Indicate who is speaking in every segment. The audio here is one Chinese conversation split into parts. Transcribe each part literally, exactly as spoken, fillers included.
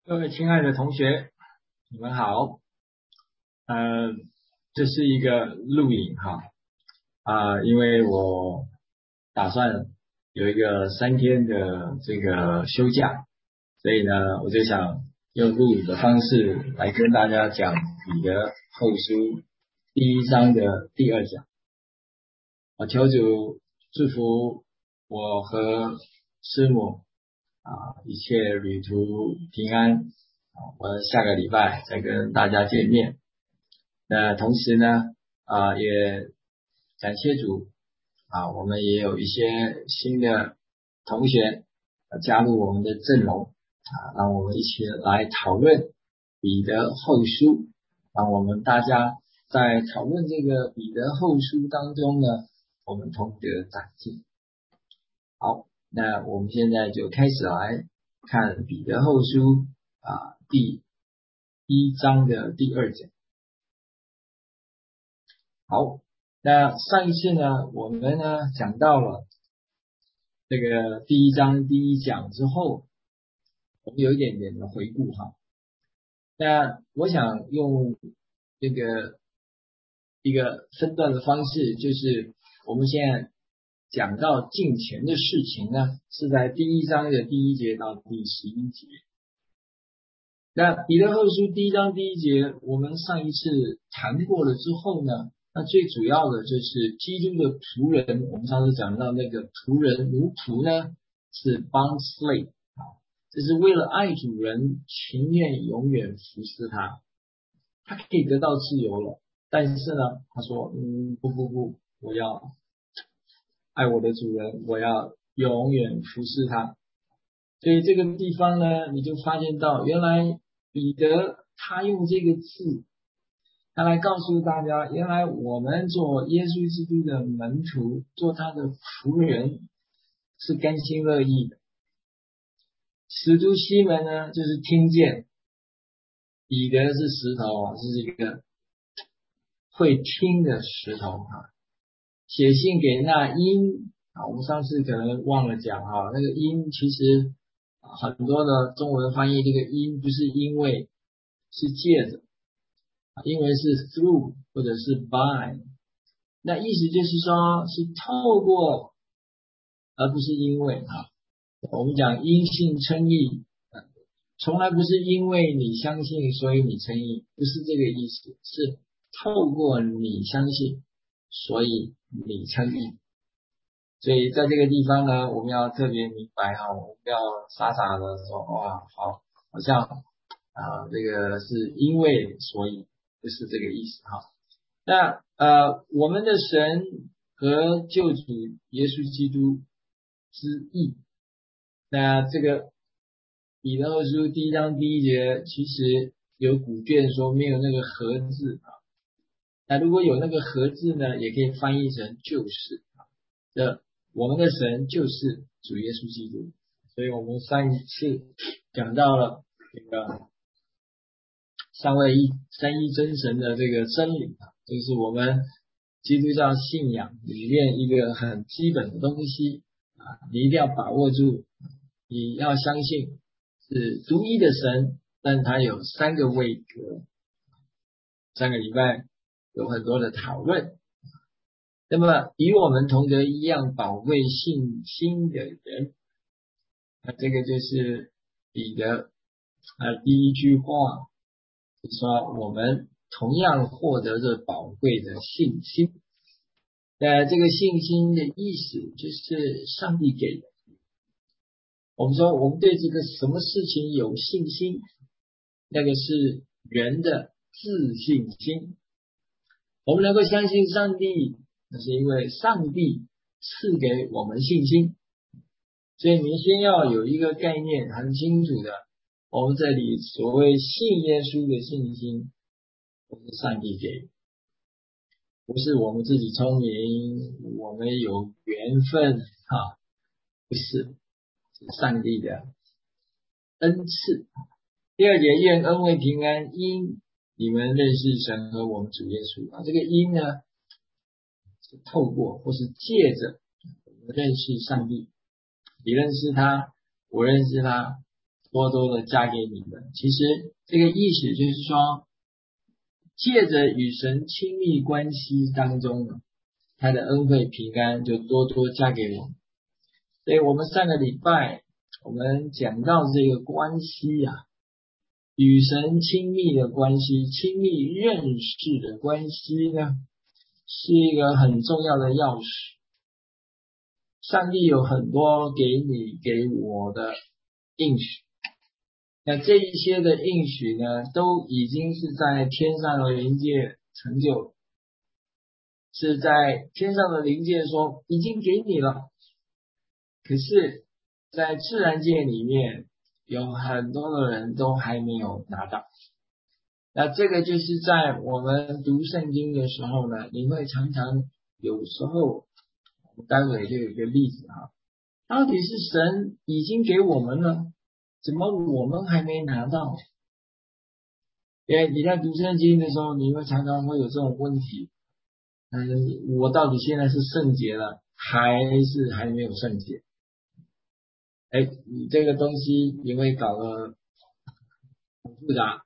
Speaker 1: 各位亲爱的同学，你们好。呃，这是一个录影哈啊、呃因为我打算有一个三天的这个休假，所以呢，我就想用录影的方式来跟大家讲彼得后书第一章的第二讲。我求主祝福我和师母啊，一切旅途平安。啊我下个礼拜再跟大家见面。那同时呢，啊，也感谢主啊，我们也有一些新的同学呃加入我们的阵容啊，让我们一起来讨论彼得后书，让我们大家在讨论这个彼得后书当中呢，我们同得长进。好，那我们现在就开始来看彼得后书啊第一章的第二讲。好，那上一次呢，我们呢讲到了这个第一章第一讲之后，我们有一点点的回顾哈。那我想用这个一个分段的方式，就是我们现在讲到敬虔的事情呢，是在第一章的第一节到第十一节。那彼得后书第一章第一节，我们上一次谈过了之后呢，那最主要的就是基督的仆人，我们上次讲到那个仆人奴仆呢，是 bond slave 啊，这是为了爱主人，情愿永远服侍他，他可以得到自由了，但是呢，他说，嗯，不不不，我要爱我的主人，我要永远服侍他。所以这个地方呢，你就发现到，原来彼得他用这个字，他来告诉大家，原来我们做耶稣基督的门徒，做他的仆人，是甘心乐意的。使徒西门呢，就是听见彼得是石头啊，是一个会听的石头啊，写信给那因啊，我们上次可能忘了讲哈，那个因其实很多的中文翻译这个因不是因为，是借着，因为是 through 或者是 by， 那意思就是说是透过，而不是因为啊。我们讲因信称义，从来不是因为你相信所以你称义，不是这个意思，是透过你相信所以你称义。所以在这个地方呢，我们要特别明白哈，我们不要傻傻的说哇，好，好像啊这个是因为所以，不是这个意思哈。那呃我们的神和救主耶稣基督之义，那这个彼得后书第一章第一节，其实有古卷说没有那个和字啊，那如果有那个和字呢，也可以翻译成就是啊，这我们的神就是主耶稣基督。所以我们上一次讲到了这个三位一三一真神的这个真理啊，这个是我们基督教信仰里面一个很基本的东西啊，你一定要把握住，你要相信是独一的神，但他有三个位格。上个礼拜有很多的讨论。那么与我们同得一样宝贵信心的人，那这个就是彼得啊第一句话，就是说我们同样获得着宝贵的信心。那这个信心的意思就是上帝给的。我们说我们对这个什么事情有信心，那个是人的自信心。我们能够相信上帝，那是因为上帝赐给我们信心。所以你先要有一个概念很清楚的，我们这里所谓信耶稣的信心，不是上帝给，不是我们自己聪明，我们有缘分啊，不是，是上帝的恩赐。第二节，愿恩惠平安因你们认识神和我们主耶稣啊，这个因呢是透过或是借着我们认识上帝，你认识他，我认识他， 多多的加给你们。其实这个意思就是说，借着与神亲密关系当中呢，他的恩惠平安就多多加给我们。所以我们上个礼拜我们讲到这个关系啊，与神亲密的关系，亲密认识的关系呢，是一个很重要的钥匙。上帝有很多给你给我的应许，那这一些的应许呢，都已经是在天上的灵界成就，是在天上的灵界说已经给你了。可是在自然界里面有很多的人都还没有拿到。那这个就是在我们读圣经的时候呢，你会常常有时候，我待会就有一个例子哈，到底是神已经给我们了，怎么我们还没拿到？因为你在读圣经的时候，你会常常会有这种问题，嗯，我到底现在是圣洁了，还是还没有圣洁？哎，你这个东西你会搞得很复杂，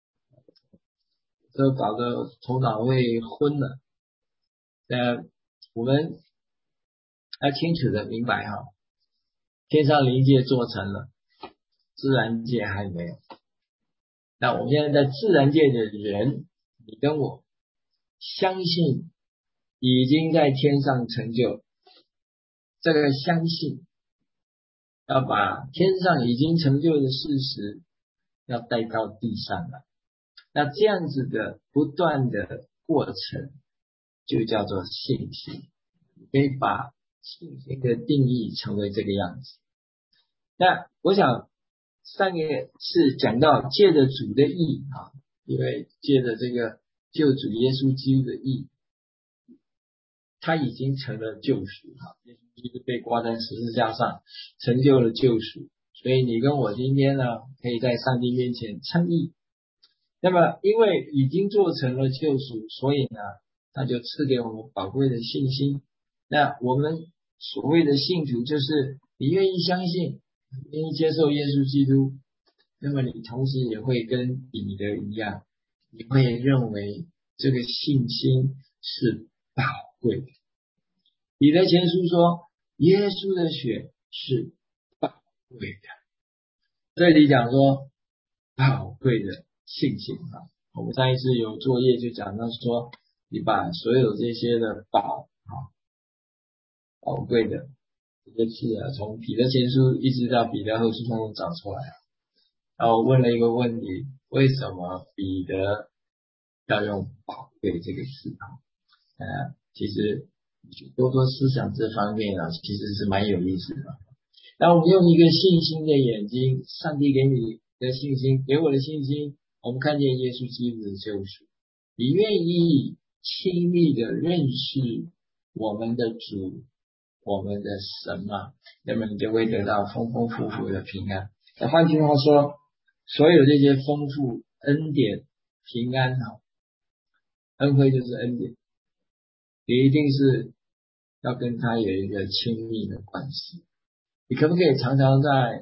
Speaker 1: 这搞得头脑会昏了。那我们要清楚的明白哈，天上灵界做成了，自然界还没有。那我们现在在自然界的人，你跟我相信已经在天上成就，这个相信要把天上已经成就的事实要带到地上来。那这样子的不断的过程就叫做信心，可以把信心的定义成为这个样子。那我想上一次讲到借着主的义啊，因为借着这个救主耶稣基督的义，他已经成了救赎哈，耶稣基督被挂在十字架上，成就了救赎，所以你跟我今天呢，可以在上帝面前称义。那么因为已经做成了救赎，所以呢，他就赐给我们宝贵的信心。那我们所谓的信徒，就是你愿意相信，愿意接受耶稣基督，那么你同时也会跟彼得一样，你会认为这个信心是宝贵的。彼得前书说，耶稣的血是宝贵的。这里讲说宝贵的信心啊，我们上一次有作业就讲到说，你把所有这些的宝啊，宝贵的这个字啊，从彼得前书一直到彼得后书当中找出来。然后我问了一个问题，为什么彼得要用宝贵这个字啊？呃，其实多多思想这方面啊，其实是蛮有意思的。那我们用一个信心的眼睛，上帝给你的信心，给我的信心，我们看见耶稣基督的救赎，你愿意亲密的认识我们的主，我们的神吗？那么你就会得到丰丰富富的平安。那换句话说，所有这些丰富恩典、平安啊，恩惠就是恩典，你一定是要跟他有一个亲密的关系。你可不可以常常在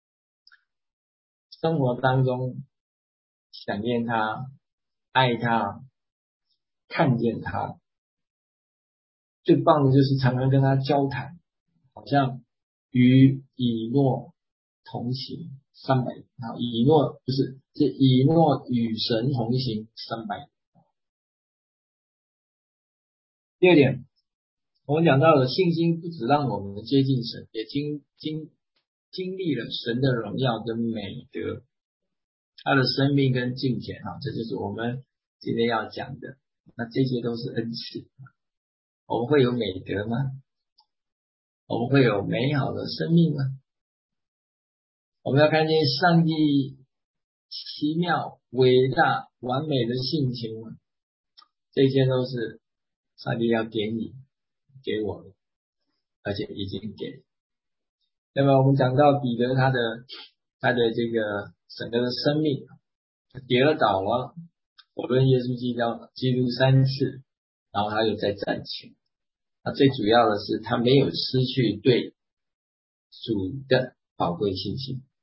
Speaker 1: 生活当中想念他、爱他、看见他？最棒的就是常常跟他交谈，好像与以诺同行三百啊，以诺不是，是以诺与神同行三百。第二点，我们讲到了信心不只让我们接近神，也经经经历了神的荣耀跟美德，他的生命跟敬虔啊，这就是我们今天要讲的。那这些都是恩赐，我们会有美德吗？我们会有美好的生命吗？我们要看见上帝奇妙、伟大、完美的性情吗？这些都是上帝要给你、给我的，而且已经给。那么我们讲到彼得他的他的这个整个的生命，他跌了倒了，否认耶稣基督基督三次，然后他又再站起来。那最主要的是他没有失去对主的宝贵信心。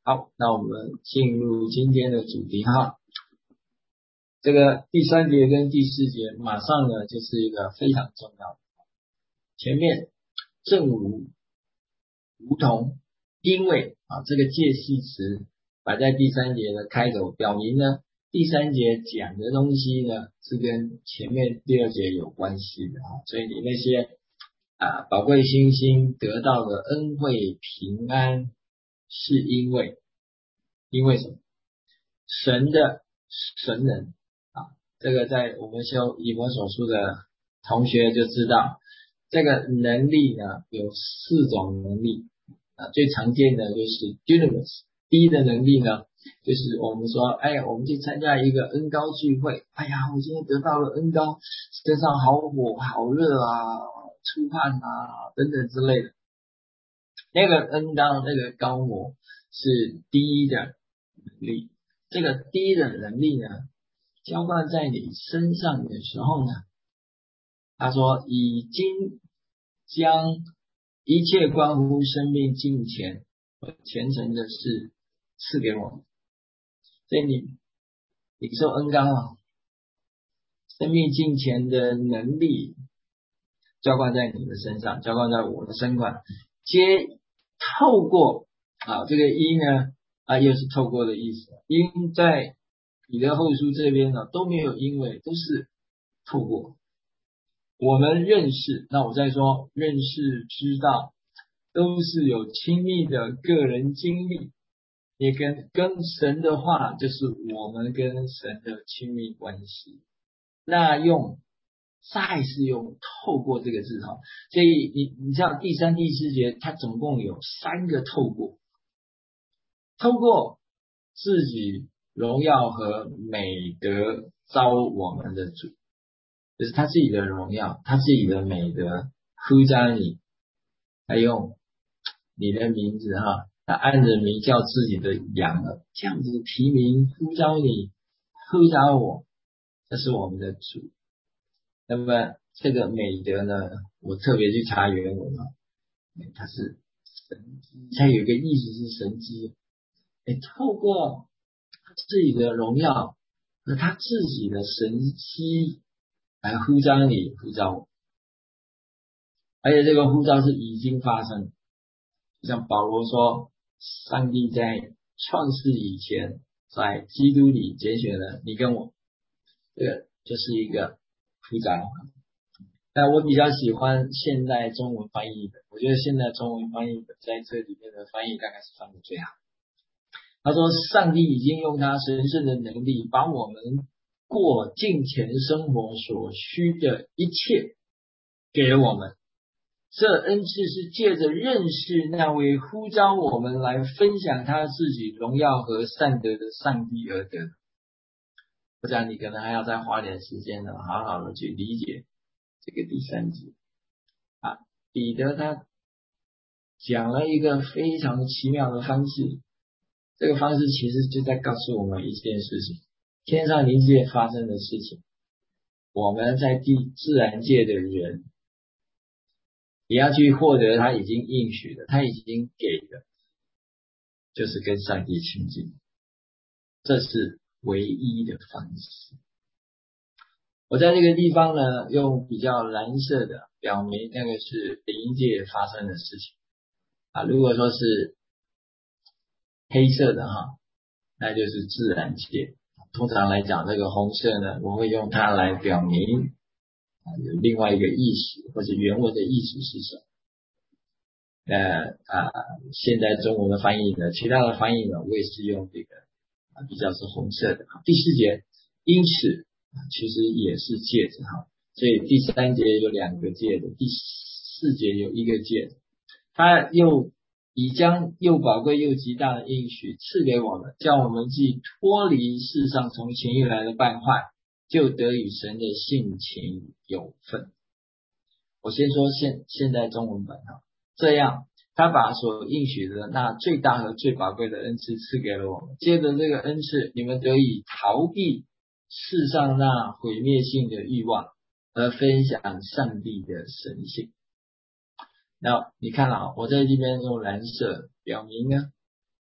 Speaker 1: 好，那我们进入今天的主题哈。这个第三节跟第四节马上呢就是一个非常重要的。前面正如、如同、因为啊，这个介系词摆在第三节的开头，表明呢第三节讲的东西呢是跟前面第二节有关系的啊，所以你那些啊宝贵星星得到的恩惠平安，是因为因为什么？神的神能啊，这个在我们修以弗所书的同学就知道，这个能力呢有四种能力啊，最常见的就是 dunamis。第一的能力呢，就是我们说，哎，我们去参加一个恩膏聚会，哎呀，我今天得到了恩膏，身上好火好热啊，出汗啊等等之类的。那个恩膏那个膏抹是第一的能力。这个第一的能力呢，浇灌在你身上的时候呢，他说已经将一切关乎生命敬虔和虔诚的事赐给我们。所以你领受恩膏啊，生命敬虔的能力浇灌在你的身上，浇灌在我的身上，皆透过啊这个因呢啊又是透过的意思，因在彼得后书这边呢都没有因为，都是透过。我们认识，那我再说认识知道，都是有亲密的个人经历，也跟跟神的话就是我们跟神的亲密关系。那用再是用透过这个字哈，所以你你像第三第四节它总共有三个透过，透过自己荣耀和美德招我们的主，就是他自己的荣耀，他自己的美德呼召你，他用你的名字哈，他按着名叫自己的羊儿，这样子提名呼召你，呼召我，这是我们的主。那么这个美德呢，我特别去查原文啊，它是神机，它有一个意思是神机，哎，透过他自己的荣耀和他自己的神机来呼召你，呼召我。而且这个呼召是已经发生，就像保罗说，上帝在创世以前，在基督里拣选了你跟我，这个就是一个呼召。但我比较喜欢现代中文翻译的，我觉得现在中文翻译的在这里面的翻译大概是翻的最好。他说，上帝已经用他神圣的能力，把我们过敬虔生活所需的一切给了我们。这恩赐是借着认识那位呼召我们来分享他自己荣耀和善德的上帝而得。我想你可能还要再花点时间呢，好好的去理解这个第三节啊。彼得他讲了一个非常奇妙的方式，这个方式其实就在告诉我们一件事情：天上灵界发生的事情，我们在地自然界的人也要去获得他已经应许的，他已经给的，就是跟上帝亲近，这是唯一的方式。我在这个地方呢，用比较蓝色的表明那个是灵界发生的事情啊。如果说是黑色的哈，那就是自然界。通常来讲，这个红色呢，我会用它来表明啊有另外一个意思，或者原文的意思是什么。那啊，现在中文的翻译呢，其他的翻译呢，我也是用这个啊比较是红色的。第四节，因此其实也是戒指哈，所以第三节有两个戒指，第四节有一个戒指，他又已将又宝贵又极大的应许赐给我们，叫我们既脱离世上从前欲来的败坏，就得与神的性情有份。我先说现现在中文版哈。这样他把所应许的那最大和最宝贵的恩赐赐给了我们，借着这个恩赐，你们得以逃避世上那毁灭性的欲望，而分享上帝的神性。那你看啊，我在这边用蓝色表明呢，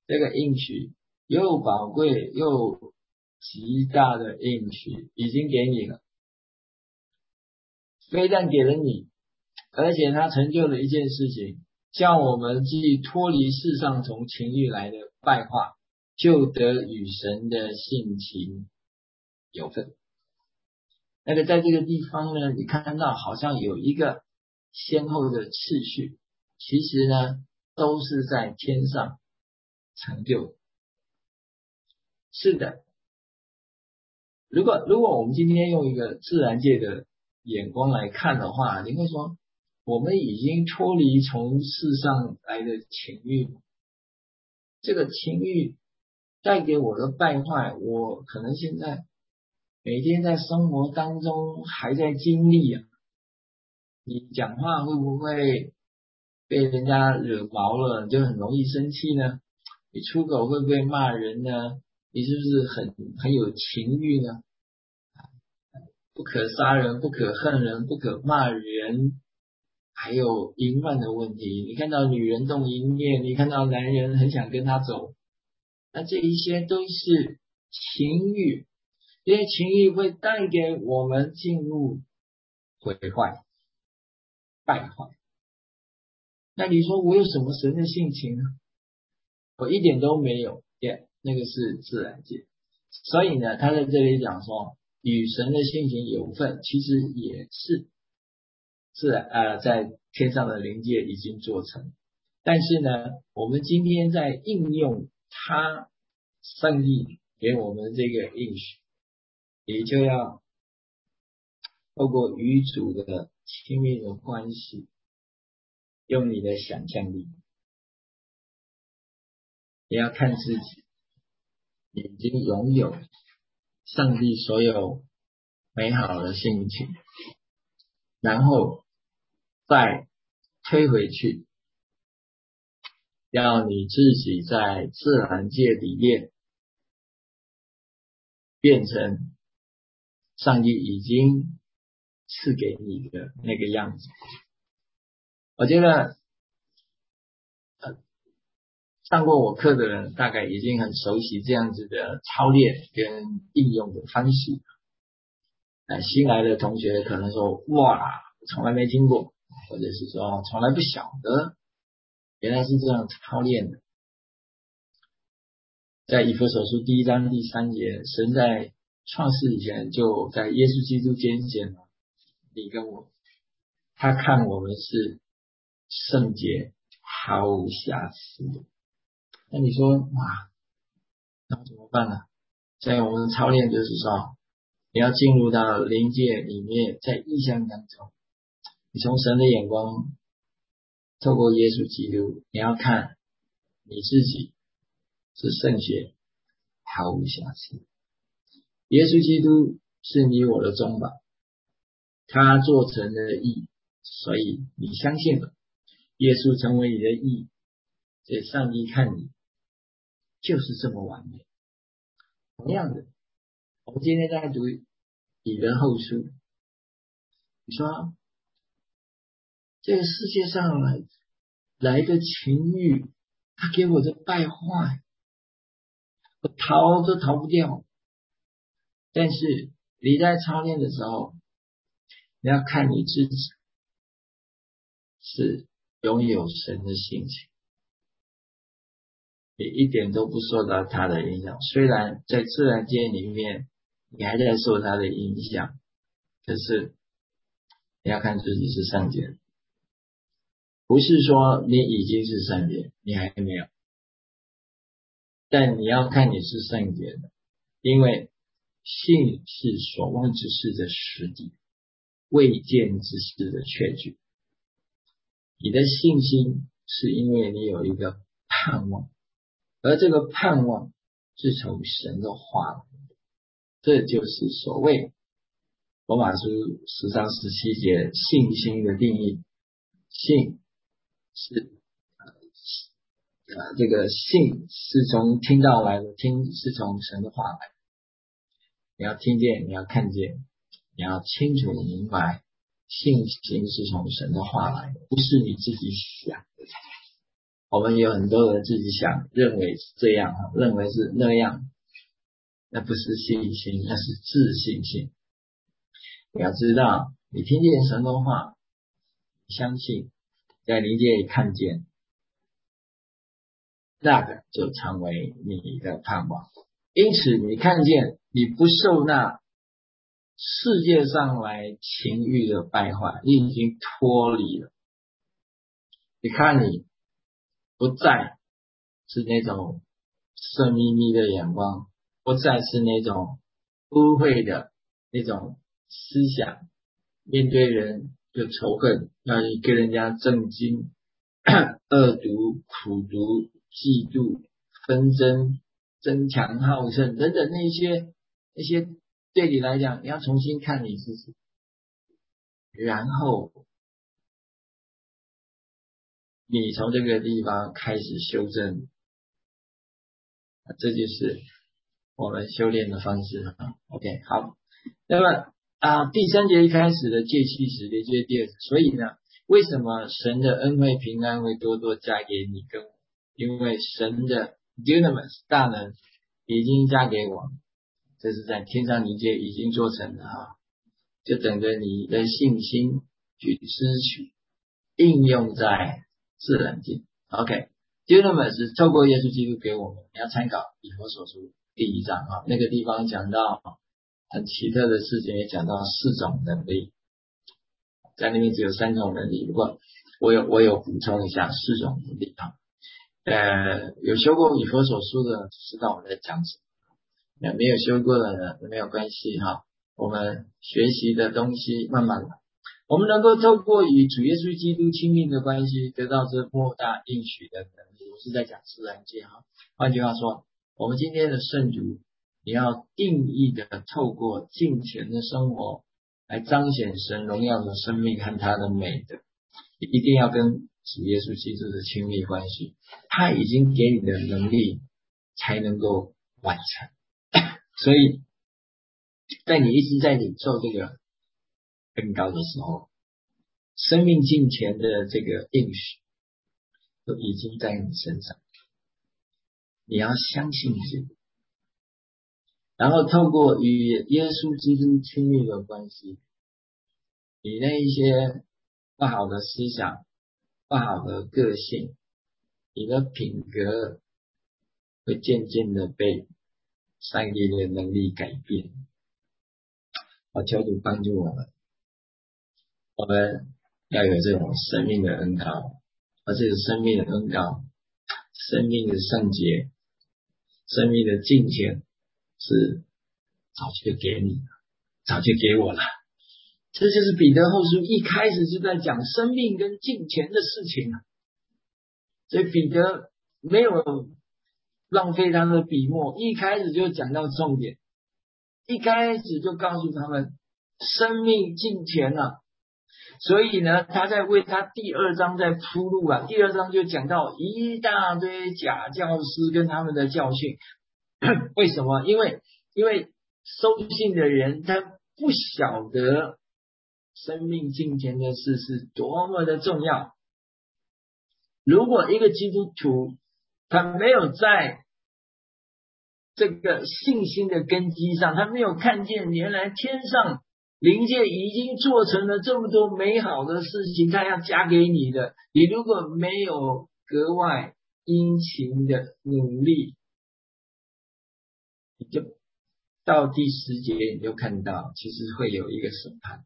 Speaker 1: 这个应许又宝贵又极大的应许已经给你了，非但给了你，而且他成就了一件事情，叫我们既脱离世上从情欲来的败坏，就得与神的性情有份。那个在这个地方呢，你看到好像有一个先后的次序，其实呢都是在天上成就的。是的，如果如果我们今天用一个自然界的眼光来看的话，你会说我们已经脱离从世上来的情欲，这个情欲带给我的败坏，我可能现在每天在生活当中还在经历啊。你讲话会不会被人家惹毛了，你就很容易生气呢？你出口会不会骂人呢？你是不是很很有情欲呢？不可杀人，不可恨人，不可骂人，还有淫乱的问题。你看到女人动淫念，你看到男人很想跟她走，那这一些都是情欲，这些情欲会带给我们进入毁坏、败坏。那你说我有什么神的性情呢？我一点都没有，对，那个是自然界。所以呢，他在这里讲说，与神的性情有份，其实也是自然呃在天上的灵界已经做成。但是呢，我们今天在应用他上帝给我们这个应许，也就要透过与主的亲密的关系，用你的想象力，也要看自己已经拥有上帝所有美好的性情，然后再推回去，要你自己在自然界里面变成上帝已经赐给你的那个样子。我觉得呃上过我课的人大概已经很熟悉这样子的操练跟应用的方式。呃，新来的同学可能说，哇，从来没听过，或者是说从来不晓得原来是这样操练的。在以弗所书第一章第三节，神在创世以前就在耶稣基督拣选了你跟我，他看我们是圣洁毫无瑕疵的。那你说，哇，那怎么办呢？在我们操练就是说，你要进入到灵界里面，在意象当中，你从神的眼光透过耶稣基督，你要看你自己是圣洁毫无瑕疵。耶稣基督是你我的中保，他做成了义，所以你相信了，耶稣成为你的义，所以上帝看你就是这么完美。同样的，我们今天在读彼得后书，你说这个世界上来来的情欲，他给我的败坏，我逃都逃不掉。但是你在操练的时候，你要看你自己是拥有神的性情，你一点都不受到他的影响。虽然在自然界里面你还在受他的影响，可是你要看自己是圣洁的，不是说你已经是圣洁，你还没有，但你要看你是圣洁的，因为信是所望之事的实底，未见之事的确据。你的信心是因为你有一个盼望，而这个盼望是从神的话来的，这就是所谓罗马书十章十七节信心的定义。信是呃这个信是从听到来的，听是从神的话来的。你要听见，你要看见，你要清楚明白，信心是从神的话来的，不是你自己想的。 我们有很多人自己想认为是这样，认为是那样，那不是信心，那是自信心。你要知道，你听见神的话，相信，在灵界里看见，那个就成为你的盼望。因此你看见，你不受那世界上来情欲的败坏，你已经脱离了。你看你不再是那种色眯眯的眼光，不再是那种污秽的那种思想，面对人就仇恨，要跟人家争竞、恶毒、苦毒、嫉妒、纷争、争强好胜等等那些那些，对你来讲，你要重新看你自己，然后你从这个地方开始修正，这就是我们修炼的方式。 OK， 好，那么啊，第三节一开始的戒气时的就是第二，所以呢，为什么神的恩惠平安会多多加给你跟我？因为神的 dunamis 大能已经加给我，这是在天上灵界已经做成了啊，就等着你的信心去支取，应用在自然界。 OK， dunamis 是透过耶稣基督给我们，你要参考以弗所书第一章啊，那个地方讲到很奇特的事情，也讲到四种能力，在那边只有三种能力，不过我有我有补充一下四种能力啊。呃，有修过以弗所书的知道我在讲什么，没有修过的呢没有关系哈，我们学习的东西慢慢来，我们能够透过与主耶稣基督亲密的关系，得到这莫大应许的能力。我是在讲自然界哈，换句话说，我们今天的圣徒，你要定义的透过敬虔的生活来彰显神荣耀的生命和他的美德，一定要跟主耶稣基督的亲密关系，他已经给你的能力才能够完成。所以在你一直在领受这个更高的时候，生命敬虔的这个应许都已经在你身上，你要相信这个，然后透过与耶稣基督亲密的关系，你那一些不好的思想、不好的个性，你的品格会渐渐的被上帝的能力改变。我求主帮助我们，我们要有这种生命的恩膏，而这个生命的恩膏，生命的圣洁，生命的敬虔是早就给你了，早就给我了。这就是彼得后书一开始就在讲生命跟敬虔的事情啊，所以彼得没有浪费他的笔墨，一开始就讲到重点，一开始就告诉他们生命敬虔啊。所以呢，他在为他第二章在铺路啊，第二章就讲到一大堆假教师跟他们的教训。为什么？因为因为收信的人他不晓得生命敬虔的事是多么的重要。如果一个基督徒他没有在这个信心的根基上，他没有看见原来天上灵界已经做成了这么多美好的事情，他要加给你的，你如果没有格外殷勤的努力，你就到第十节你就看到其实会有一个审判。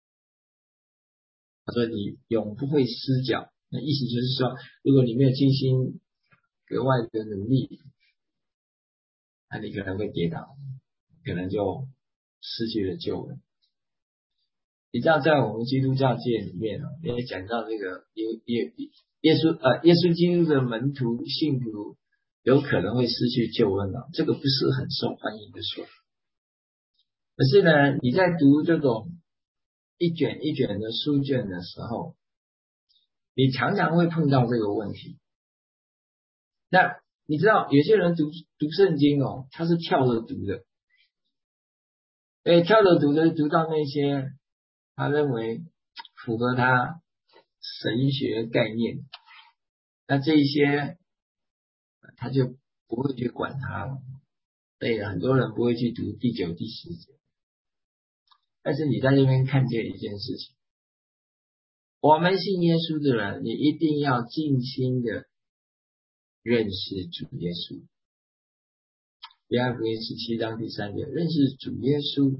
Speaker 1: 他说你永不会失脚，那意思就是说，如果你没有尽心格外的努力，那你可能会跌倒，可能就失去了救恩。你知道在我们基督教界里面也讲到这个耶耶耶稣呃耶稣基督的门徒信徒有可能会失去救恩了，这个不是很受欢迎的说法。可是呢，你在读这种一卷一卷的书卷的时候，你常常会碰到这个问题。那你知道有些人读读圣经哦，他是跳着读的，诶，跳着读的读到那些他认为符合他神学概念， 那这一些他就不会去管它了。对，很多人不会去读第九、第十节。但是你在这边看见一件事情，我们信耶稣的人，你一定要尽心的认识主耶稣。约翰福音十七章第三节，认识主耶稣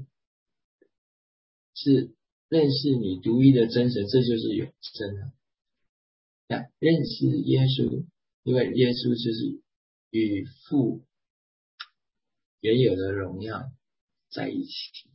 Speaker 1: 是认识你独一的真神，这就是永生了。认识耶稣，因为耶稣就是与父原有的荣耀在一起。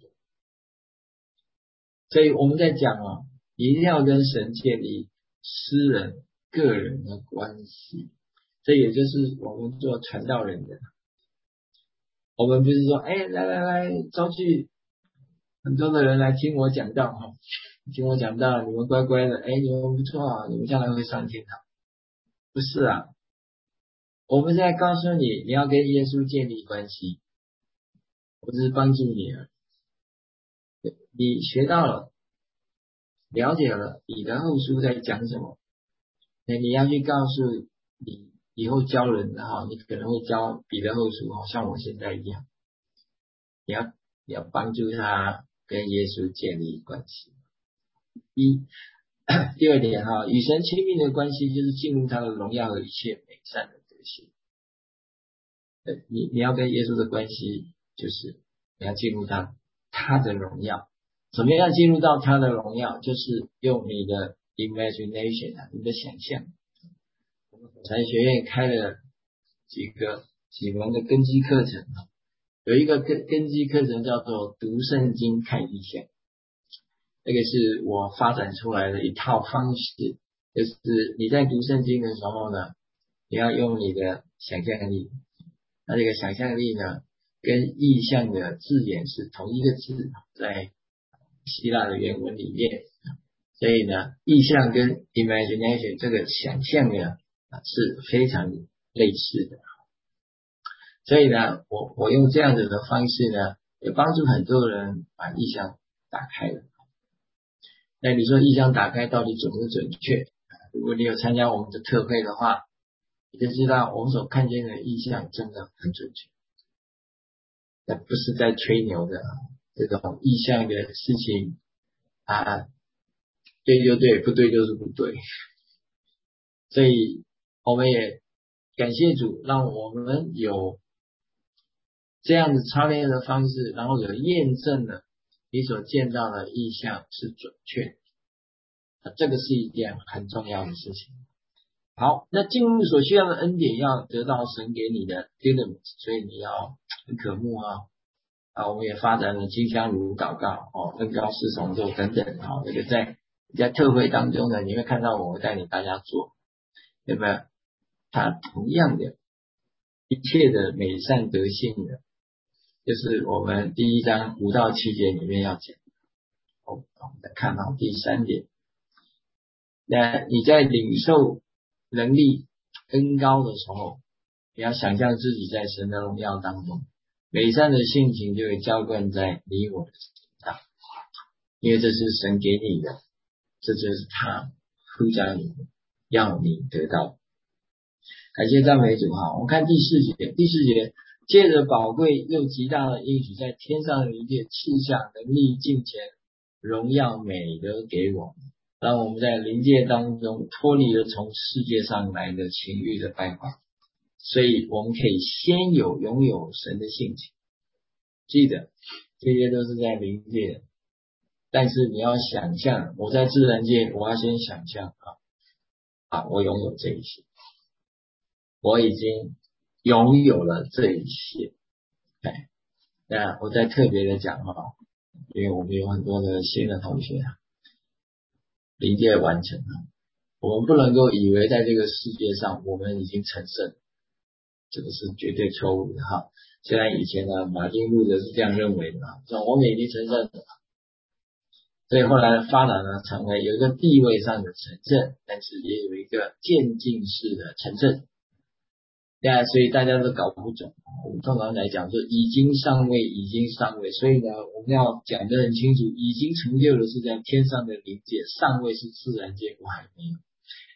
Speaker 1: 所以我们在讲哦，一定要跟神建立私人个人的关系。这也就是我们做传道人的，我们不是说哎，来来来，招聚很多的人来听我讲道哈，听我讲道，你们乖乖的，哎，你们不错啊，你们将来会上天堂。不是啊，我们现在告诉你，你要跟耶稣建立关系，我只是帮助你了。你学到了，了解了彼得后书在讲什么，那你要去告诉你以后教人的哈，你可能会教彼得后书，像我现在一样，你要你要帮助他跟耶稣建立关系。一第二点哈，与神亲密的关系就是进入他的荣耀和一切美善的德行。你你要跟耶稣的关系，就是你要进入他他的荣耀。怎么样进入到他的荣耀？就是用你的 imagination， 你的想象。我们火柴学院开了几个几门的根基课程，有一个根根基课程叫做读圣经看异象，这个是我发展出来的一套方式，就是你在读圣经的时候呢，你要用你的想象力，那这个想象力呢，跟意象的字眼是同一个字，在希腊的原文里面，所以呢，意象跟 imagination 这个想象呢是非常类似的。所以呢，我我用这样子的方式呢，也帮助很多人把意象打开了。那你说意象打开到底准不准确？如果你有参加我们的特会的话，你就知道我们所看见的意象真的很准确。那不是在吹牛的这种意象的事情啊，对就对，不对就是不对。所以我们也感谢主，让我们有这样子操练的方式，然后有验证了你所见到的意象是准确的，这个是一件很重要的事情。好，那进入所需要的恩典要得到神给你的 dynamite， 所以你要很渴慕啊。啊，我们也发展了金香炉祷告哦，恩膏侍从咒等等啊，这个在在特会当中呢，你会看到我会带领大家做，对不对？它同样的一切的美善德性的，就是我们第一章五到七节里面要讲。哦，我们来看到第三点，那你在领受能力恩膏的时候，你要想象自己在神的荣耀当中，美善的性情就会浇灌在你我的身上，因为这是神给你的，这就是他呼召你要你得到。感谢赞美主哈！我们看第四节，第四节借着宝贵又极大的应许，在天上的一切气象、能力、金钱、荣耀、美德给我们，让我们在灵界当中脱离了从世界上来的情欲的败坏，所以我们可以先有拥有神的性情。记得这些都是在灵界的，但是你要想象，我在自然界，我要先想象啊啊，我拥有这一些，我已经拥有了这一些。哎，那我再特别的讲哈，因为我们有很多的新的同学灵界完成了，我们不能够以为在这个世界上我们已经成圣，这个是绝对错误的哈。虽然以前呢，马丁路德是这样认为的，说我们已经成圣了，所以后来发展呢，成为有一个地位上的成圣，但是也有一个渐进式的成圣。对啊，所以大家都搞不懂。我们通常来讲说已经上位，已经上位，所以呢，我们要讲得很清楚，已经成就的是在天上的灵界，上位是自然界，我还没有。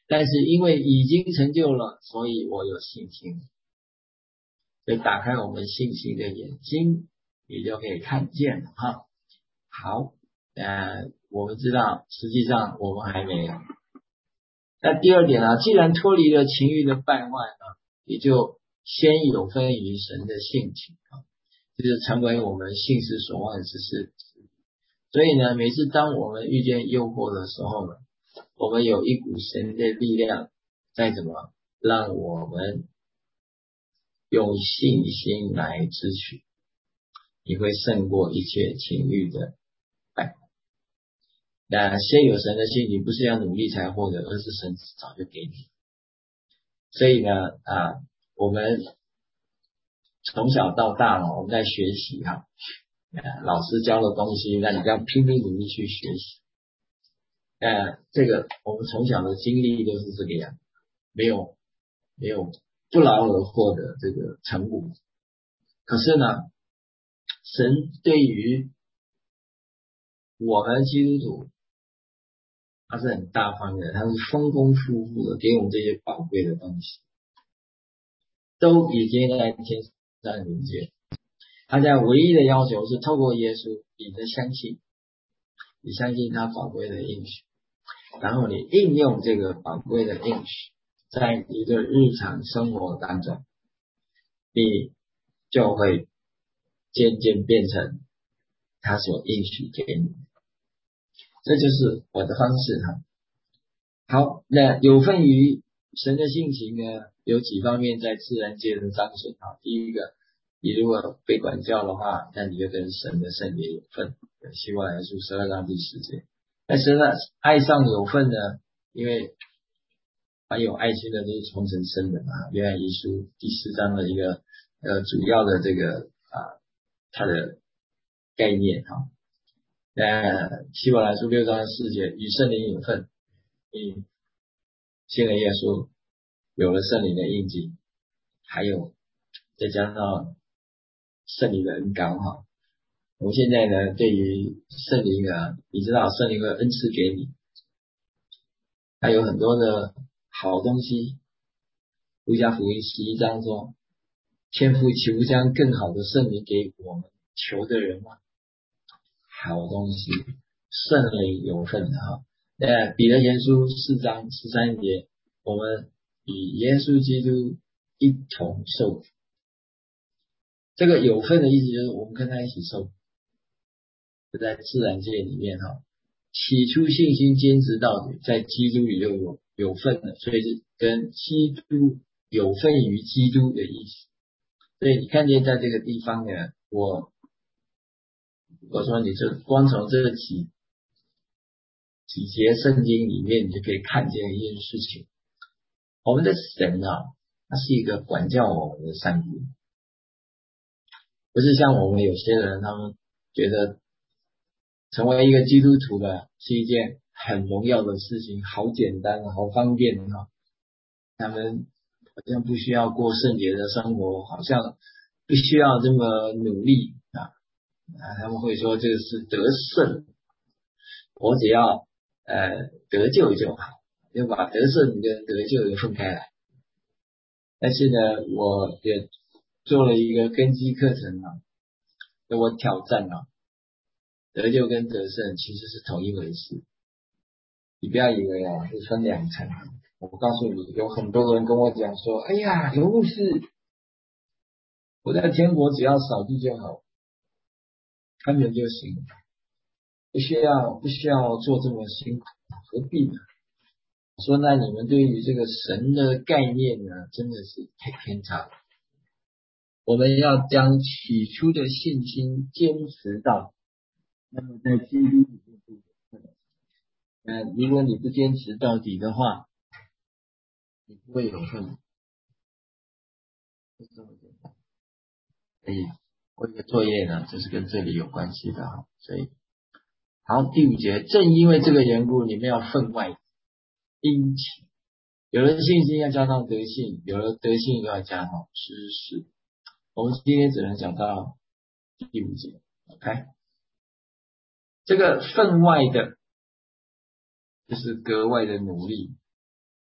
Speaker 1: 但是因为已经成就了，所以我有信心。所以打开我们信心的眼睛，你就可以看见了哈。好，呃，我们知道，实际上我们还没有。那第二点呢，既然脱离了情欲的败坏呢，也就先有分于神的性情啊，就是成为我们信实所望之事。所以呢，每次当我们遇见诱惑的时候呢，我们有一股神的力量在怎么让我们用信心来支取，你会胜过一切情欲的败坏。那先有神的信，你不是要努力才获得，而是神早就给你。所以呢，啊，我们从小到大呢，我们在学习哈，啊，老师教的东西，那你要拼命努力去学习。呃，这个我们从小的经历都是这个样，没有没有不劳而获的这个成果。可是呢，神对于我们基督徒，他是很大方的，他是丰丰富富的给我们这些宝贵的东西，都已经在天上临界。他在唯一的要求是透过耶稣，你的相信，你相信他宝贵的应许，然后你应用这个宝贵的应许，在你的日常生活当中，你就会渐渐变成他所应许给你。这就是我的方式哈。好，那有份于神的性情呢，有几方面在自然界的彰显哈。第一个，你如果被管教的话，那你就跟神的圣洁有份。希伯来书十二章第十节。但是呢，爱上有份呢，因为还有爱心的都是从神生的嘛。约翰一书第四章的一个呃主要的这个啊它的概念哈。那希伯来书六章四节，与圣灵有份，你信了耶稣，有了圣灵的印记，还有再加上圣灵的恩膏哈。我们现在呢，对于圣灵啊，你知道圣灵的恩赐给你，它有很多的好东西。路加福音十一章说，天父岂不将更好的圣灵给我们求的人吗？好东西，圣灵有份的哈。那彼得前书四章十三节，我们与耶稣基督一同受苦。这个有份的意思就是我们跟他一起受苦，就在自然界里面哈。起初信心坚持到底，在基督里就有有份了，所以是跟基督有份于基督的意思。所以你看见在这个地方呢，我我说你就光从这几几节圣经里面，你就可以看见一件事情。我们的神啊，他是一个管教我们的上帝，不是像我们有些人他们觉得成为一个基督徒的是一件很荣耀的事情，好简单好方便啊，他们好像不需要过圣洁的生活，好像不需要这么努力啊啊，他们会说这个是得胜，我只要呃得救就好，就把得胜跟得救分开来。但是呢，我也做了一个根基课程啊，给我挑战啊，得救跟得胜其实是同一回事，你不要以为啊是分两层。我告诉你，有很多人跟我讲说，哎呀，刘牧师，我在天国只要扫地就好，看人就行，不需要不需要做这么辛苦，何必呢？我说那你们对于这个神的概念呢，真的是太偏差了。我们要将起初的信心坚持到，那么在基督里面就有份。呃，如果你不坚持到底的话，你不会有份，就这么简单。所以我有个作业呢，就是跟这里有关系的哈。所以好，第五节，正因为这个缘故，你们要分外殷勤。有了信心要加上德性，有了德性又要加上知识。我们今天只能讲到第五节 ，OK？ 这个分外的，就是格外的努力，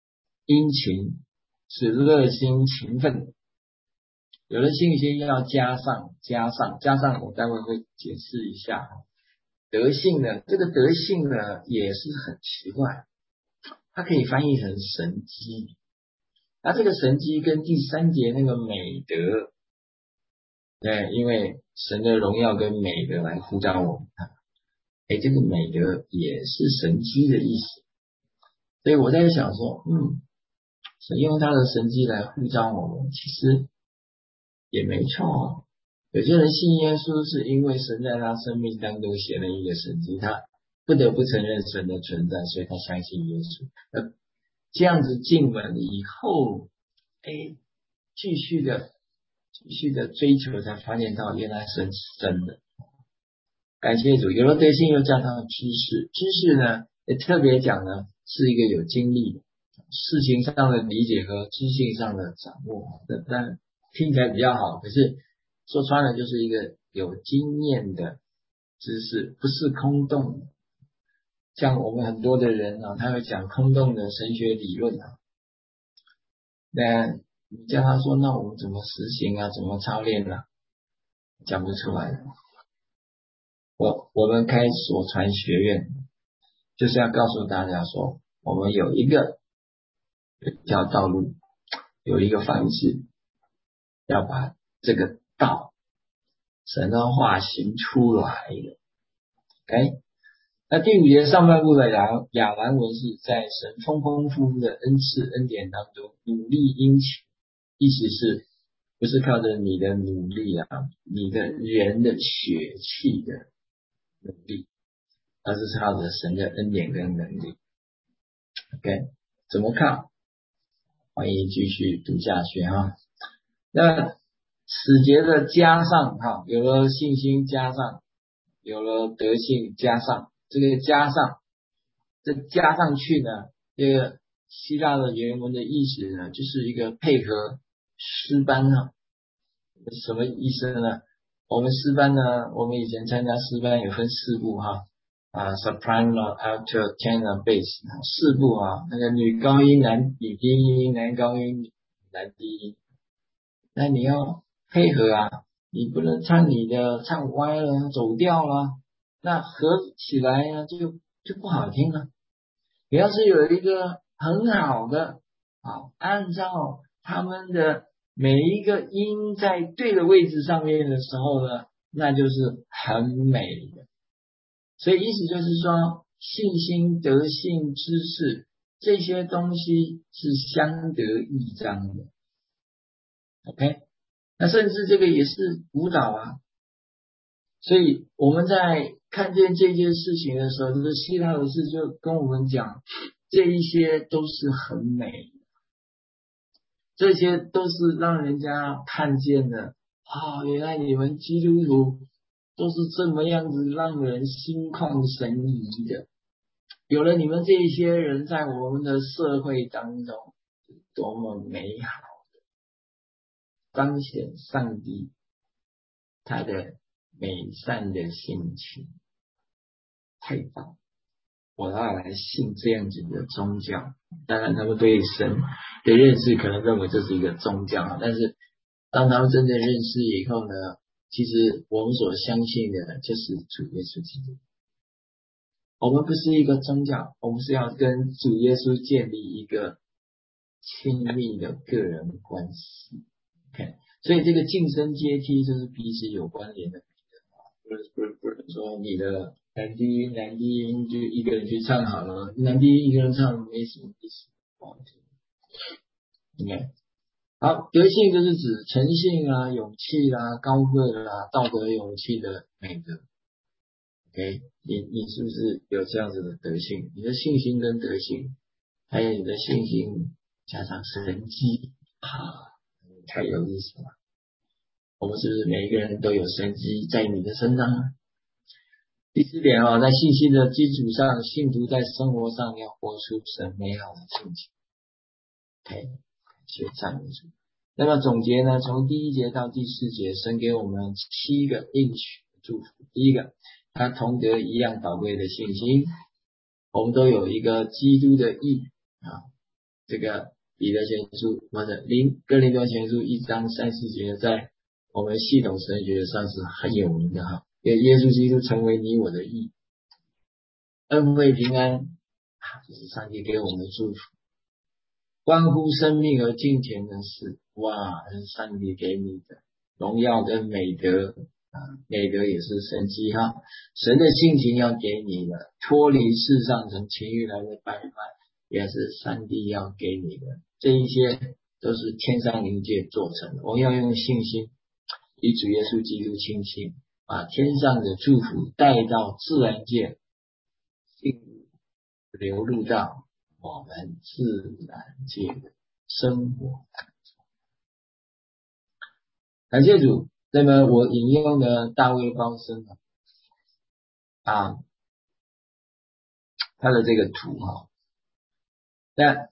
Speaker 1: 殷勤，是热心勤奋的。有了信心要加上加上加上，我待会会解释一下。德性呢，这个德性呢也是很奇怪，它可以翻译成神机。那这个神机跟第三节那个美德，对，因为神的荣耀跟美德来呼召我们，哎，这个美德也是神机的意思。所以我在想说，嗯，神用他的神机来呼召我们，其实也没错哦。有些人信耶稣是因为神在他生命当中写了一个神迹，他不得不承认神的存在，所以他相信耶稣。呃，这样子进门以后，哎，继续的继续的追求，才发现到原来神是真的。感谢主，有了德性又加上知识，知识呢也特别讲呢是一个有经历的事情上的理解和知性上的掌握，但听起来比较好，可是说穿了就是一个有经验的知识，不是空洞的。像我们很多的人啊，他会讲空洞的神学理论啊，那你叫他说，那我们怎么实行啊，怎么操练啊，讲不出来的。我我们开所传学院，就是要告诉大家说，我们有一个有一条道路，有一个方式，要把这个道神的话行出来的。OK， 那第五节上半部的亚亚兰文是在神丰丰富富的恩赐恩典当中努力殷勤，意思是不是靠着你的努力啊，你的人的血气的努力，而是靠着神的恩典跟能力。 OK， 怎么看？欢迎继续读下去哈。那此节的加上哈，有了信心加上，有了德性加上，这个加上这加上去呢，这个希腊的原文的意思呢，就是一个配合诗班哈。什么意思呢？我们诗班呢，我们以前参加诗班有分四部哈，啊 soprano alto tenor bass 四部啊，那个女高音男女低音，男高音男低音，那你要配合啊，你不能唱你的唱歪了走调了，那合起来呢就就不好听了。你要是有一个很好的啊，按照他们的每一个音在对的位置上面的时候呢，那就是很美的。所以意思就是说，信心、德性、知识这些东西是相得益彰的。OK， 那甚至这个也是舞蹈啊。所以我们在看见这件事情的时候，这个希腊的事就跟我们讲，这一些都是很美的，这些都是让人家看见的啊，原来你们基督徒都是这么样子让人心旷神怡的。有了你们这些人在我们的社会当中，多么美好的彰显上帝他的美善的性情，太棒！我要来信这样子的宗教。当然他们对神的认识可能认为这是一个宗教，但是当他们真正认识以后呢，其实我们所相信的就是主耶稣基督。我们不是一个宗教，我们是要跟主耶稣建立一个亲密的个人关系。OK， 所以这个晋升阶梯就是彼此有关联的。不是不是不是说你的男低音男低音就一个人去唱好了，男低音一个人唱没什么意思。OK， 好，德性就是指诚信啊、勇气啦、高贵啦、道德勇气的美德。OK， 你你是不是有这样子的德性？你的信心跟德性，还有你的信心加上神迹啊，太有意思了。我们是不是每一个人都有神迹在你的身上呢？第四点啊，在信心的基础上，信徒在生活上要活出神美好的性情。OK， 谢赞美主。那么总结呢，从第一节到第四节，神给我们七个应许祝福。第一个，他同得一样宝贵的信心，我们都有一个基督的义啊，这个彼得前书或者林哥林多前书一章三四节，在我们系统神学上是很有名的哈。因为耶稣基督成为你我的义，恩惠平安，这是上帝给我们的祝福。关乎生命和金钱的事，哇，这是上帝给你的荣耀跟美德啊，美德也是神迹哈。神的性情要给你的，脱离世上从情欲来的败坏，也是上帝要给你的。这一些都是天上灵界做成的。我们要用信心与主耶稣基督亲近，把天上的祝福带到自然界，流入到我们自然界的生活。感谢主。那么我引用的大卫高僧啊，他的这个图哈，那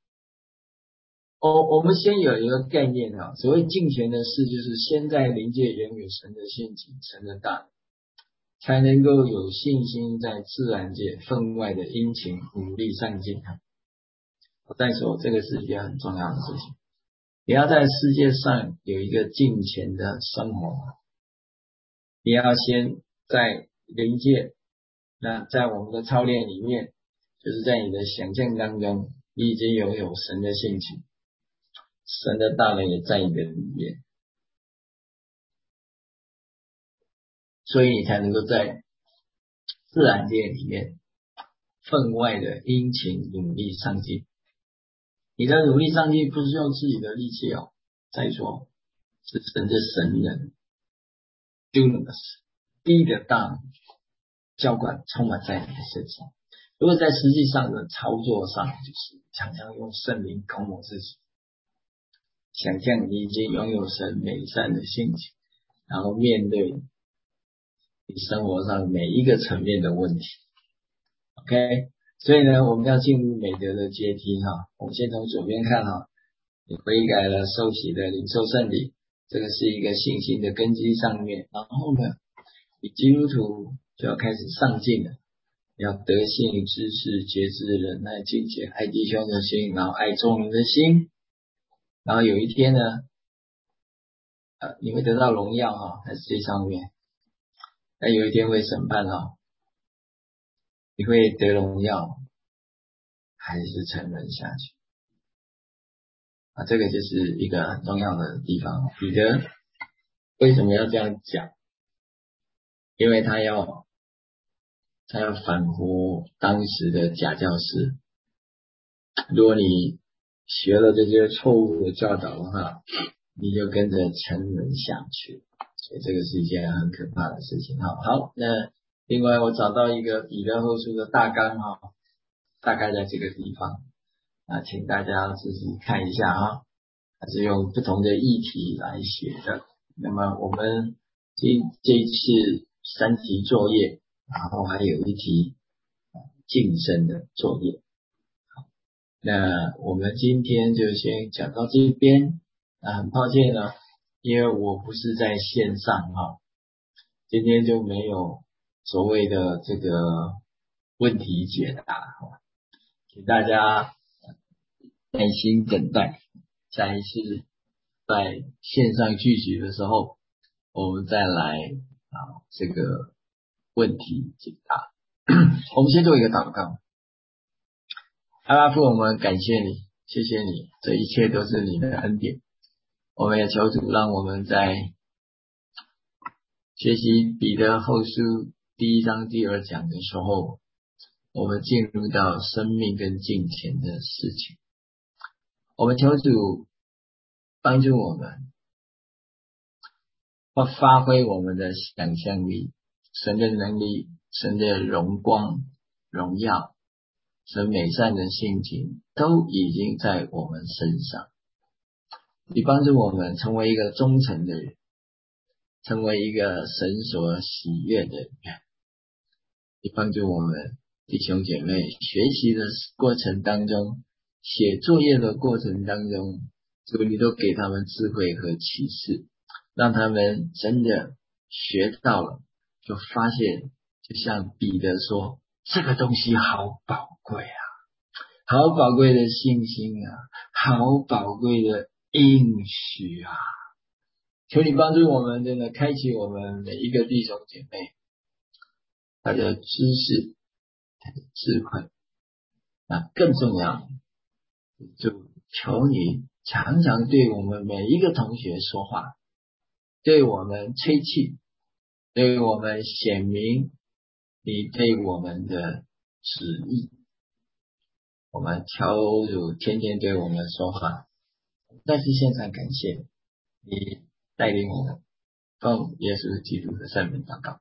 Speaker 1: 我我们先有一个概念哈，所谓敬虔的事，就是先在灵界拥有神的性情、神的大能，才能够有信心在自然界分外的殷勤努力上进。我再说，这个是一件很重要的事情。你要在世界上有一个敬虔的生活，你要先在灵界，那在我们的操练里面，就是在你的想象当中，你已经拥有神的性情，神的大能也在你的里面，所以你才能够在自然界里面分外的殷勤努力上进。你的努力上进不是用自己的力气哦，再说是神的神人 dunamis 第一的大能浇灌充满在你的身上。如果在实际上的操作上，就是常常用圣灵搞我自己，想象你已经拥有神美善的性情，然后面对你生活上每一个层面的问题。 OK， 所以呢，我们要进入美德的阶梯哈。我们先从左边看哈，你悔改了受洗的领受圣礼，这个是一个信心的根基上面。然后呢，你基督徒就要开始上进了，要德性、知识、节制、忍耐、敬虔、爱弟兄的心，然后爱众人的心。然后有一天呢，呃，你会得到荣耀哈，在这上面。但有一天会审判哈，你会得荣耀还是沉沦下去啊？这个就是一个很重要的地方。彼得为什么要这样讲？因为他要他要反驳当时的假教师。如果你学了这些错误的教导的话，你就跟着沉沦下去，所以这个是一件很可怕的事情。好，好，那另外我找到一个彼得后书的大纲哈，大概在这个地方啊，请大家自己看一下哈，它是用不同的议题来写的。那么我们这这一次三题作业，然后还有一题晋升的作业。那我们今天就先讲到这边。啊，很抱歉呢，因为我不是在线上哈，今天就没有所谓的这个问题解答哈，请大家耐心等待，下一次在线上聚集的时候，我们再来啊这个问题解答。我们先做一个祷告。阿拉父，我们感谢你，谢谢你，这一切都是你的恩典。我们也求主让我们在学习彼得后书第一章第二讲的时候，我们进入到生命跟金钱的事情。我们求主帮助我们发挥我们的想象力，神的能力，神的荣光荣耀，神美善的性情都已经在我们身上。你帮助我们成为一个忠诚的人，成为一个神所喜悦的人。你帮助我们弟兄姐妹学习的过程当中，写作业的过程当中，主你都给他们智慧和启示，让他们真的学到了，就发现就像彼得说，这个东西好宝贵啊， 好宝贵的信心啊，好宝贵的应许啊！求你帮助我们，真的开启我们每一个弟兄姐妹他的知识、他的智慧。那更重要，就求你常常对我们每一个同学说话，对我们吹气，对我们显明你对我们的旨意。我们求主天天对我们说话，再次献上感谢你带领我们，奉耶稣基督的圣名祷告，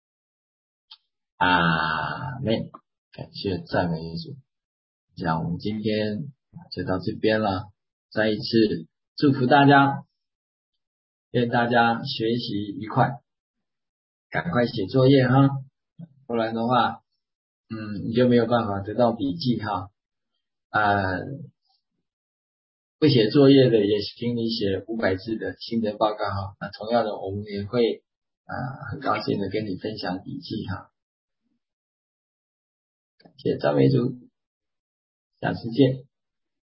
Speaker 1: 阿们。感谢赞美主。这样我们今天就到这边了，再一次祝福大家，愿大家学习愉快，赶快写作业哈，不然的话嗯你就没有办法得到笔记哈。呃不写作业的也请你写五百字的心得报告哈。那同样的我们也会啊、呃、很高兴的跟你分享笔记哈。感谢赞美主，下次见。